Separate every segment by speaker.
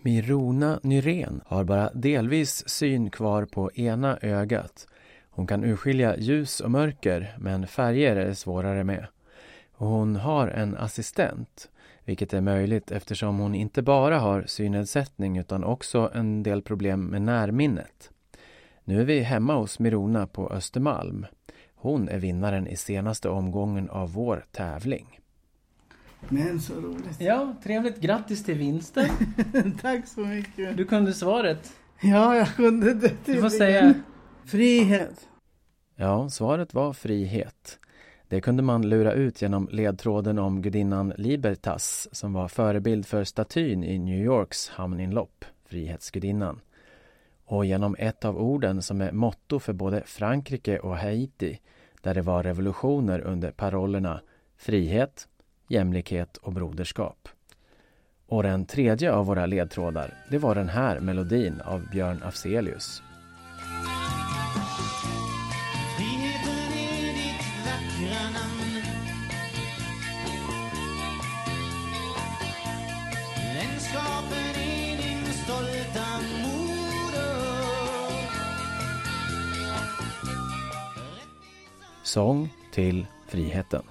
Speaker 1: Mirona Nyrén har bara delvis syn kvar på ena ögat. Hon kan urskilja ljus och mörker, men färger är det svårare med. Och hon har en assistent, vilket är möjligt eftersom hon inte bara har synnedsättning utan också en del problem med närminnet. Nu är vi hemma hos Mirona på Östermalm. Hon är vinnaren i senaste omgången av vår tävling.
Speaker 2: Men så roligt.
Speaker 3: Ja, trevligt. Grattis till vinsten.
Speaker 2: Tack så mycket.
Speaker 3: Du kunde svaret.
Speaker 2: Ja, jag kunde det.
Speaker 3: Du får säga
Speaker 2: frihet.
Speaker 1: Ja, svaret var frihet. Det kunde man lura ut genom ledtråden om gudinnan Libertas som var förebild för statyn i New Yorks hamninlopp, Frihetsgudinnan. Och genom ett av orden som är motto för både Frankrike och Haiti, där det var revolutioner under parollerna frihet, jämlikhet och broderskap. Och den tredje av våra ledtrådar, det var den här melodin av Björn Afzelius.
Speaker 4: Friheten är ditt vackra namn. Vänskapen är din stolta moder.
Speaker 1: Sång till friheten.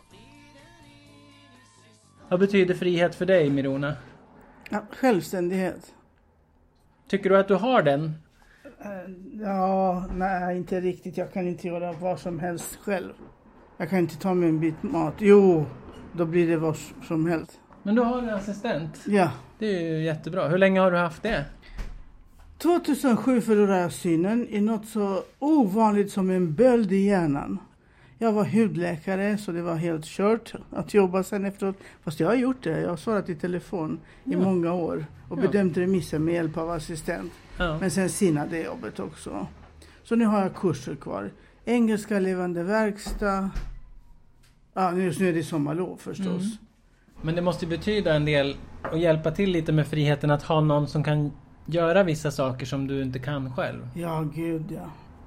Speaker 3: vad betyder frihet för dig, Mirona?
Speaker 2: Ja, självständighet.
Speaker 3: Tycker du att du har den?
Speaker 2: Ja, nej, inte riktigt. Jag kan inte göra vad som helst själv. Jag kan inte ta mig en bit mat. Jo, då blir det vad som helst.
Speaker 3: Men du har en assistent.
Speaker 2: Ja.
Speaker 3: Det är ju jättebra. Hur länge har du haft det?
Speaker 2: 2007 förlorade jag synen i något så ovanligt som en böld i hjärnan. Jag var hudläkare så det var helt kört att jobba sen efteråt. Fast jag har gjort det. Jag har svarat i telefon i många år och bedömt remisser med hjälp av assistent.
Speaker 3: Ja.
Speaker 2: Men sen sinade det jobbet också. Så nu har jag kurser kvar. Engelska levande verkstad. Ja, just nu är det sommarlov förstås.
Speaker 3: Mm. Men det måste betyda en del och hjälpa till lite med friheten att ha någon som kan göra vissa saker som du inte kan själv.
Speaker 2: Ja, gud ja.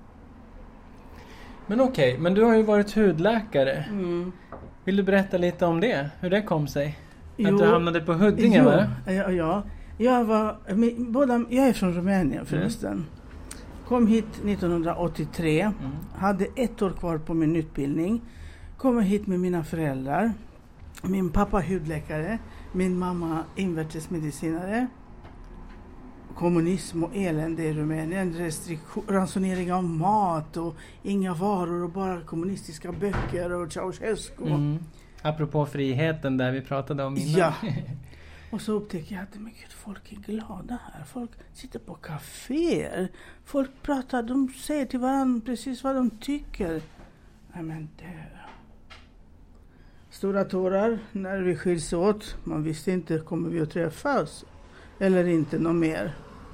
Speaker 3: Men okej, men du har ju varit hudläkare.
Speaker 2: Mm.
Speaker 3: Vill du berätta lite om det? Hur det kom sig?
Speaker 2: Jo.
Speaker 3: Att du hamnade på Huddinge, va?
Speaker 2: Ja. Jag är från Rumänien förresten. Kom hit 1983. Hade 1 år kvar på min utbildning. Kom hit med mina föräldrar. Min pappa hudläkare. Min mamma invärtesmedicinare. Kommunism och elände i Rumänien. Ransonering av mat och inga varor och bara kommunistiska böcker och Ceausescu.
Speaker 3: Apropå friheten där vi pratade om innan.
Speaker 2: Ja. Och så upptäcker jag att men gud, folk är glada här. Folk sitter på kaféer. Folk pratar, de säger till varandra precis vad de tycker. Nej men det... Stora tårar när vi skiljs åt. Man visste inte, kommer vi att träffas? Eller inte något mer.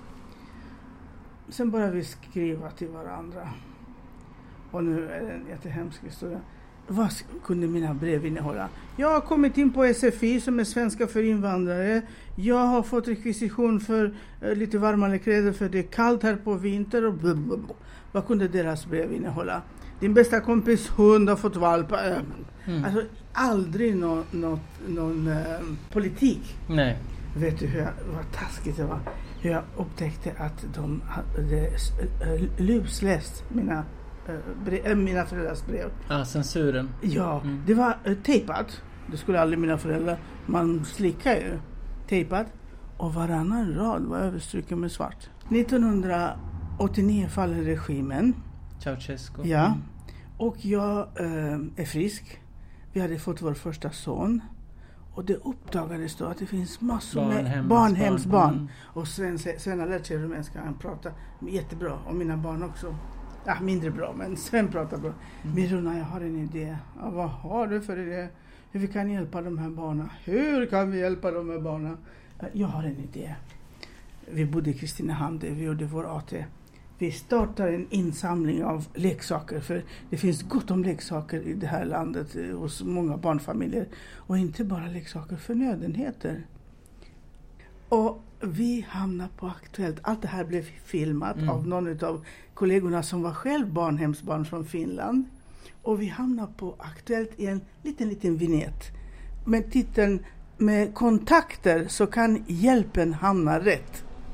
Speaker 2: Sen började vi skriva till varandra. Och nu är det en jättehemsk historia. Vad kunde mina brev innehålla? Jag har kommit in på SFI som är svenska för invandrare. Jag har fått rekvisition för lite varmare kläder för det är kallt här på vinter. Och blablabla. Vad kunde deras brev innehålla? Din bästa kompis hund har fått valp. Alltså aldrig någon politik.
Speaker 3: Nej.
Speaker 2: Vet du vad taskigt det var? Hur jag upptäckte att de hade lusläst mina föräldrars brev.
Speaker 3: Censuren.
Speaker 2: Ja, det var tejpat. Det skulle aldrig mina föräldrar. Man slickar ju. Tejpat. Och varannan rad var överstruken med svart. 1989 faller regimen.
Speaker 3: Ceausescu.
Speaker 2: Ja. Och jag är frisk. Vi hade fått vår första son. Och det uppdagades då att det finns massor med barnhemsbarn. Och Sven har lärt sig rumänska. Han pratar jättebra. Och mina barn också. Ja, mindre bra, men Sven pratar bra. Mirona, jag har en idé. Ja, vad har du för idé? Hur vi kan hjälpa de här barnen? Hur kan vi hjälpa de här barnen? Jag har en idé. Vi bodde i Kristinehamn där vi gjorde vår AT. Vi startar en insamling av leksaker. För det finns gott om leksaker i det här landet hos många barnfamiljer. Och inte bara leksaker för nödenheter. Och vi hamnar på Aktuellt. Allt det här blev filmat av någon av kollegorna som var själv barnhemsbarn från Finland. Och vi hamnar på Aktuellt i en liten vignett. Med titeln med kontakter så kan hjälpen hamna rätt.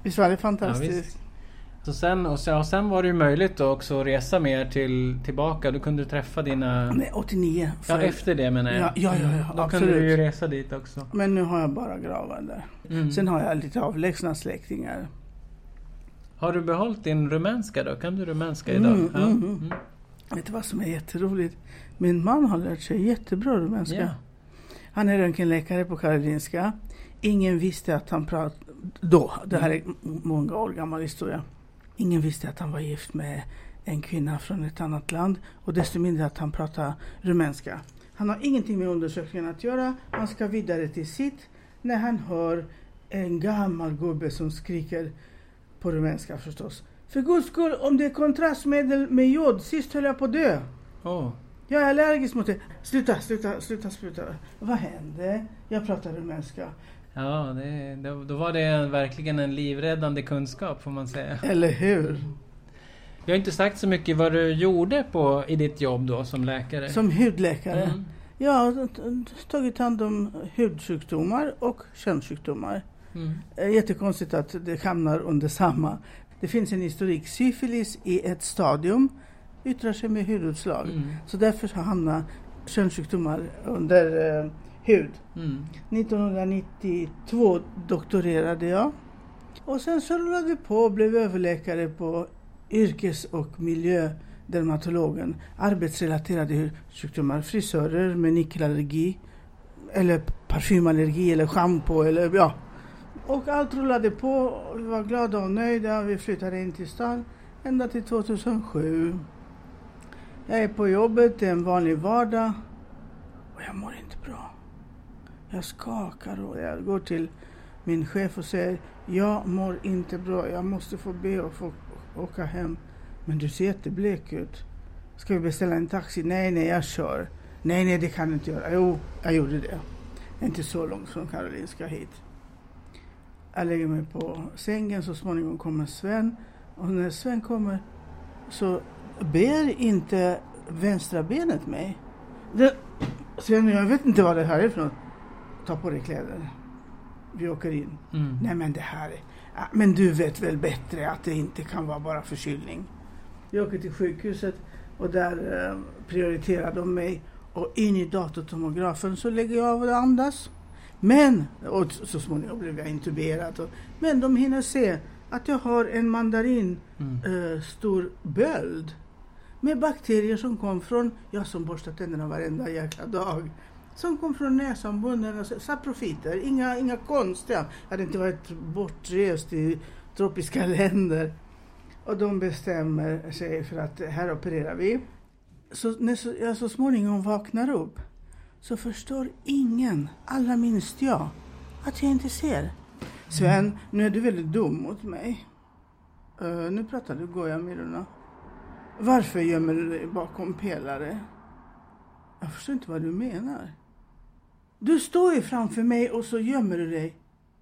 Speaker 2: Visst var det fantastiskt?
Speaker 3: Ja, visst. Så sen var det ju möjligt då också att resa mer tillbaka. Du kunde träffa dina...
Speaker 2: Nej, 89.
Speaker 3: Ja, efter det menar jag.
Speaker 2: Ja,
Speaker 3: då
Speaker 2: absolut.
Speaker 3: kunde du ju resa dit också.
Speaker 2: Men nu har jag bara gravar där. Sen har jag lite avlägsna släktingar.
Speaker 3: Har du behållit din rumänska då? Kan du rumänska idag?
Speaker 2: Vet du vad som är jätteroligt? Min man har lärt sig jättebra rumänska.
Speaker 3: Ja.
Speaker 2: Han är röntgenläkare på Karolinska. Ingen visste att han pratade... Då, det här är många år gammal historia. Ingen visste att han var gift med en kvinna från ett annat land. Och desto mindre att han pratar rumänska. Han har ingenting med undersökningen att göra. Han ska vidare till sitt. När han hör en gammal gubbe som skriker på rumänska förstås. För guds skull, om det är kontrastmedel med jod, sist höll jag på att dö. Jag är allergisk mot det. Sluta spruta. Vad hände? Jag pratar rumänska.
Speaker 3: Ja, då var det verkligen en livräddande kunskap får man säga.
Speaker 2: Eller hur?
Speaker 3: Jag har inte sagt så mycket vad du gjorde i ditt jobb då som läkare.
Speaker 2: Som hudläkare? Jag har tagit hand om hudsjukdomar och könssjukdomar. Jättekonstigt att det hamnar under samma. Det finns en historik. Syfilis i ett stadium yttrar sig med hudutslag. Så därför hamnar könssjukdomar under hud. 1992 doktorerade jag. Och sen så rullade jag på och blev överläkare på yrkes- och miljödermatologen. Arbetsrelaterade sjukdomar. Frisörer med nickelallergi. Eller parfymallergi eller shampoo. Eller, ja. Och allt rullade på. Vi var glada och nöjda. Vi flyttade in till stan. Ända till 2007. Jag är på jobbet. Det är en vanlig vardag. Och jag mår inte bra. Jag skakar och jag går till min chef och säger jag mår inte bra. Jag måste få be och få åka hem. Men du ser jätteblek ut. Ska vi beställa en taxi? Nej, jag kör. Nej, det kan du inte göra. Jo, jag gjorde det. Inte så långt från Karolinska hit. Jag lägger mig på sängen. Så småningom kommer Sven. Och när Sven kommer så ber inte vänstra benet mig. Sven, jag vet inte vad det här är för något. Ta på dig kläder. Vi åker in. Nej, men det här är... Men du vet väl bättre att det inte kan vara bara förkylning. Vi åker till sjukhuset och där prioriterar de mig. Och in i datortomografen så lägger jag av och andas. Men, och så småningom blev jag intuberad. Men de hinner se att jag har en mandarin stor böld. Med bakterier som kom från, jag som borstar tänderna varenda jäkla dag. Som kom från näsan, munnen, saprofiter. Inga konstiga. Jag hade inte varit bortrest i tropiska länder. Och de bestämmer sig för att här opererar vi. Så när jag så småningom vaknar upp så förstår ingen, allra minst jag, att jag inte ser. Sven, nu är du väldigt dum mot mig. Nu pratar du gojamirorna. Varför gömmer du dig bakom pelare? Jag förstår inte vad du menar. Du står ju framför mig och så gömmer du dig.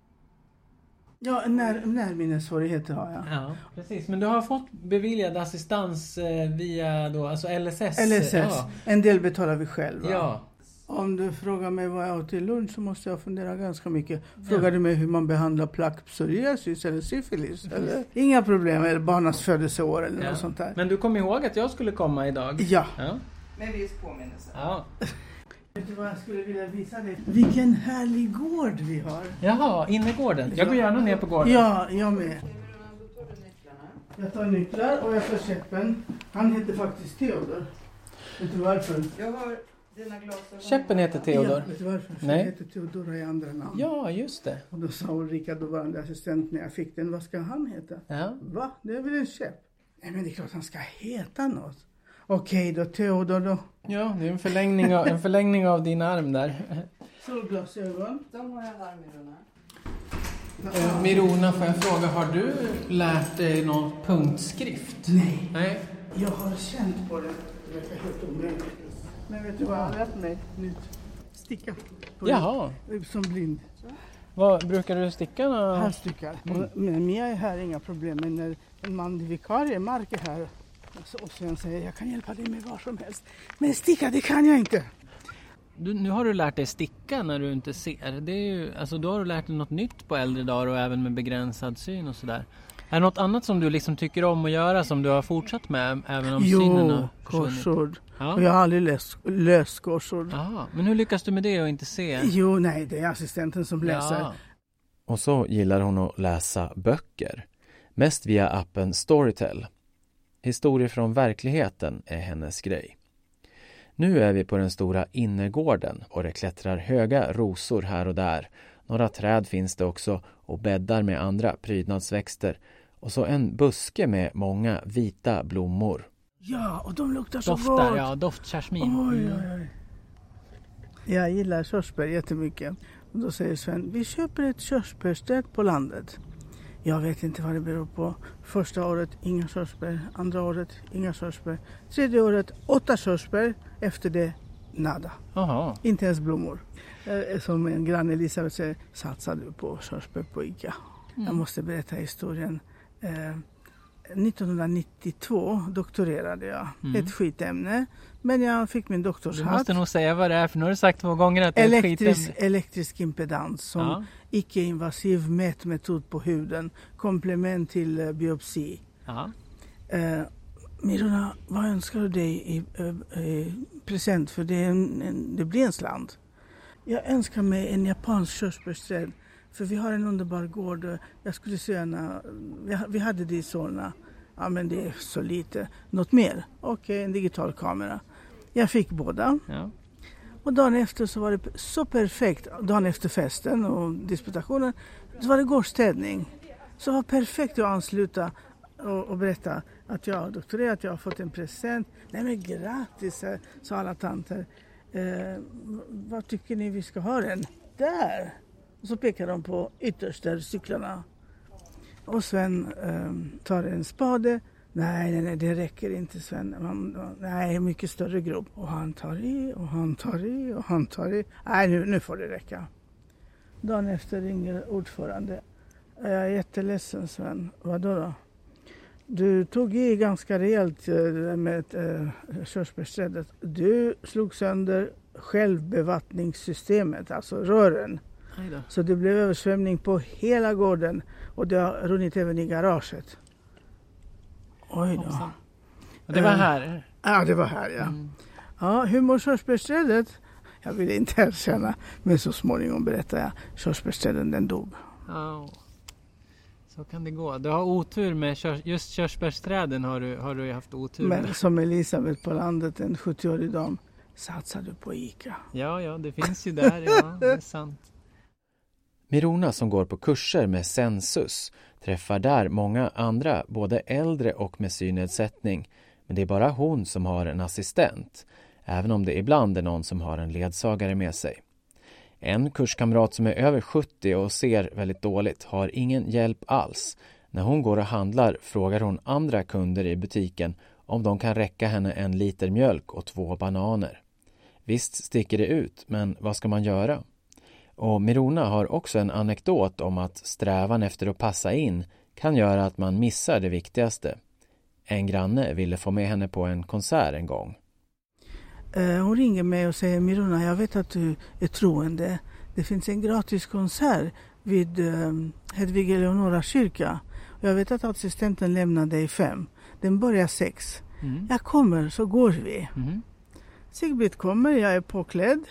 Speaker 2: Ja, när mina svårigheter har jag.
Speaker 3: Ja, precis. Men du har fått beviljad assistans via då, alltså LSS.
Speaker 2: LSS. Ja. En del betalar vi själva.
Speaker 3: Ja.
Speaker 2: Om du frågar mig vad jag åt till lunch så måste jag fundera ganska mycket. Frågar du mig hur man behandlar plaque psoriasis eller syfilis? Eller? Inga problem, eller barnas födelseår eller något sånt där.
Speaker 3: Men du kom ihåg att jag skulle komma idag?
Speaker 2: Ja.
Speaker 5: Med viss påminnelse.
Speaker 3: Ja.
Speaker 2: Vet du vad jag skulle vilja visa dig? Vilken härlig gård vi har.
Speaker 3: Jaha, innergården. Jag går gärna ner på gården.
Speaker 2: Ja, jag med. Jag tar nycklar och jag tar käppen. Han heter faktiskt Theodor. Vet du varför?
Speaker 5: Jag har dina glasögon.
Speaker 3: Käppen heter Theodor.
Speaker 2: Ja, vet du varför? För
Speaker 3: Nej.
Speaker 2: jag heter Theodora i andra namn.
Speaker 3: Ja, just det.
Speaker 2: Och då sa Ulrika, dåvarande assistent, när jag fick den, vad ska han heta?
Speaker 3: Ja.
Speaker 2: Va? Det är väl en käpp? Nej, men det är klart han ska heta något. Okej då, Theodor då.
Speaker 3: Ja, det är en förlängning av din arm där.
Speaker 2: Solglasögon.
Speaker 5: De har jag armmirorna.
Speaker 3: Mirona, får jag fråga, har du lärt dig någon punktskrift? Nej.
Speaker 2: Jag har känt på det. Det verkar helt omöjligt. Men vet du vad jag har lärt mig nytt? Sticka.
Speaker 3: Jaha.
Speaker 2: Som blind.
Speaker 3: Vad brukar du sticka?
Speaker 2: Halsstyckar. Men Mia är här, inga problem. Men när en man vikarie, Mark är här. Och sen säger jag kan hjälpa dig med vad som helst. Men sticka, det kan jag inte.
Speaker 3: nu har du lärt dig sticka när du inte ser. Det är ju, alltså då har du lärt dig något nytt på äldre dagar och även med begränsad syn och sådär. Är det något annat som du liksom tycker om att göra som du har fortsatt med även om synen har försvunnit?
Speaker 2: korsord.
Speaker 3: Ja.
Speaker 2: Och jag har aldrig löst korsord.
Speaker 3: Aha, men hur lyckas du med det och inte se?
Speaker 2: Jo, nej, det är assistenten som läser.
Speaker 3: Ja.
Speaker 1: Och så gillar hon att läsa böcker. Mest via appen Storytel. Historier från verkligheten är hennes grej. Nu är vi på den stora innergården och det klättrar höga rosor här och där. Några träd finns det också och bäddar med andra prydnadsväxter. Och så en buske med många vita blommor.
Speaker 2: Ja, och de luktar så
Speaker 3: Doftar,
Speaker 2: gott.
Speaker 3: ja, doftkersmin.
Speaker 2: Oj. Jag gillar körsbär jättemycket. Och då säger Sven, vi köper ett körsbärsträd på landet. Jag vet inte vad det beror på. Första året inga körsbär, andra året inga körsbär. Tredje året 8 körsbär, efter det nada.
Speaker 3: Aha.
Speaker 2: Inte ens blommor. Som en granne Elisabeth säger, satsade du på körsbär på ICA. Jag måste berätta historien. 1992 doktorerade jag. Ett skitämne. Men jag fick min doktorshatt.
Speaker 3: Du måste nog säga vad det är, för nu har du sagt 2 gånger att det är ett skitämne.
Speaker 2: Elektrisk impedans som icke-invasiv mätmetod på huden. Komplement till biopsi.
Speaker 3: Ja.
Speaker 2: Miruna, vad önskar du dig i present? För det blir en slant. Jag önskar mig en japansk körsbärsträd. För vi har en underbar gård. Jag skulle säga, vi hade det i Solna. Ja, men det är så lite. Något mer? Okej, en digital kamera. Jag fick båda. Ja. Och dagen efter så var det så perfekt. Dagen efter festen och disputationen så var det gårdsstädning. Så var perfekt att ansluta och berätta att jag har doktorerat, jag har fått en present. Nej men grattis, sa alla tanter. Vad tycker ni vi ska ha den? Där! Och så pekar de på ytterst där cyklarna. Och Sven tar en spade. Nej, det räcker inte Sven. Nej, mycket större grop. Och han tar i, och han tar i, och han tar i. Nej, nu får det räcka. Dagen efter ringer ordförande. Jag är jätteledsen Sven. Vadå då? Du tog i ganska rejält med körsbärsträdet. Du slog sönder självbevattningssystemet, alltså rören. Så det blev översvämning på hela gården och det har runnit även i garaget. Oj då.
Speaker 3: Och det var här?
Speaker 2: Ja, det var här, ja. Ja, hur mår körsbärsträdet? Jag ville inte erkänna, men så småningom berättade jag. Körsbärsträden, den dog.
Speaker 3: Ja, så kan det gå. Du har otur med just körsbärsträden har du haft otur med.
Speaker 2: Men som Elisabeth på landet, en 70-årig dam, satsar du på ICA.
Speaker 3: Ja, det finns ju där, ja, det är sant.
Speaker 1: Miruna som går på kurser med Sensus träffar där många andra, både äldre och med synnedsättning. Men det är bara hon som har en assistent, även om det ibland är någon som har en ledsagare med sig. En kurskamrat som är över 70 och ser väldigt dåligt har ingen hjälp alls. När hon går och handlar frågar hon andra kunder i butiken om de kan räcka henne 1 liter mjölk och 2 bananer. Visst sticker det ut, men vad ska man göra? Och Miruna har också en anekdot om att strävan efter att passa in kan göra att man missar det viktigaste. En granne ville få med henne på en konsert en gång.
Speaker 2: Hon ringer mig och säger, Miruna, jag vet att du är troende. Det finns en gratis konsert vid Hedvig Eleonora kyrka. Jag vet att assistenten lämnar dig 5. Den börjar 6. Jag kommer, så går vi. Sigbritt kommer, jag är påklädd.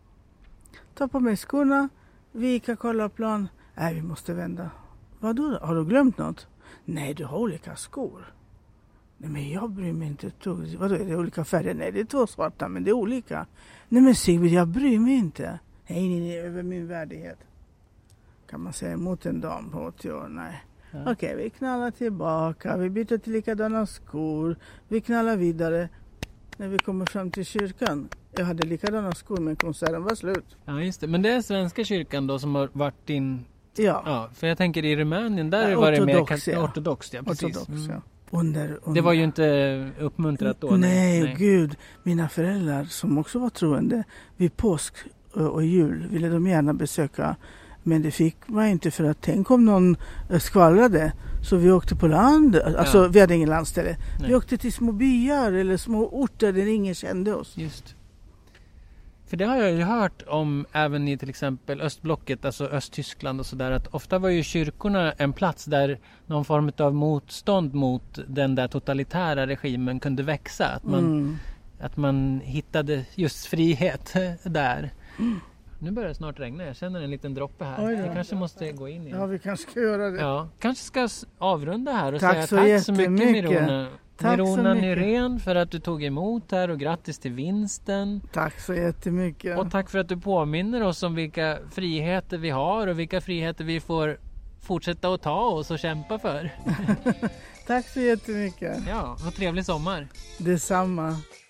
Speaker 2: Ta på mig skorna. Vi kan kolla plan. Nej, vi måste vända. Vadå? Har du glömt något? Nej, du har olika skor. Nej, men jag bryr mig inte. Vadå, är det olika färger? Nej, det är 2 svarta, men det är olika. Nej, men Sigbritt, jag bryr mig inte. Nej, över min värdighet. Kan man säga mot en dam på 80 år? Nej. Ja. Okej, vi knallar tillbaka. Vi byter till likadana skor. Vi knallar vidare. När vi kommer fram till kyrkan. Jag hade likadana skor, men konserten var slut.
Speaker 3: Ja, just det. Men det är Svenska kyrkan då som har varit din...
Speaker 2: Ja.
Speaker 3: För jag tänker i Rumänien, där var det mer ortodox. Ja, precis.
Speaker 2: Ortodox, ja. Under.
Speaker 3: Det var ju inte uppmuntrat då.
Speaker 2: Nej, gud. Mina föräldrar som också var troende vid påsk och jul ville de gärna besöka. Men det fick man inte, för att tänk om någon skvallrade. Så vi åkte på land. Alltså vi hade ingen landställe. Nej. Vi åkte till små byar eller små orter där ingen kände oss.
Speaker 3: Just. För det har jag ju hört om även i till exempel östblocket, alltså Östtyskland och sådär, att ofta var ju kyrkorna en plats där någon form av motstånd mot den där totalitära regimen kunde växa. Att man hittade just frihet där. Nu börjar det snart regna, jag känner en liten droppe här. Vi kanske måste gå in igen.
Speaker 2: Ja, vi kanske ska göra det.
Speaker 3: Ja, kanske ska avrunda här och
Speaker 2: Tack
Speaker 3: säga
Speaker 2: så
Speaker 3: tack så mycket Mirona.
Speaker 2: Tack så
Speaker 3: Mirona
Speaker 2: mycket.
Speaker 3: Nyrén för att du tog emot här och grattis till vinsten.
Speaker 2: Tack så jättemycket.
Speaker 3: Och tack för att du påminner oss om vilka friheter vi har och vilka friheter vi får fortsätta att ta oss och kämpa för.
Speaker 2: Tack så jättemycket.
Speaker 3: Ja, och trevlig sommar.
Speaker 2: Detsamma.